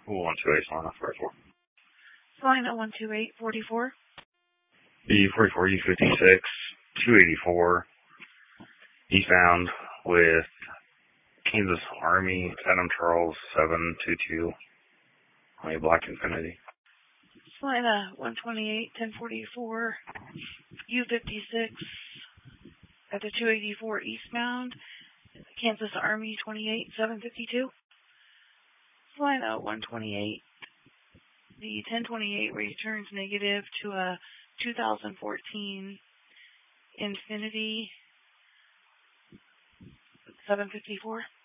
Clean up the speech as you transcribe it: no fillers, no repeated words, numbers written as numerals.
128 Solana 44. Solana 12844. E44, E56, 284, eastbound with Kansas Army, Adam Charles 722, on a Black Infinity. Solana 128-1044, U56 at the 284 eastbound, Kansas Army 28-752. Solana 128, the 1028 returns negative to a 2014 Infinity 754.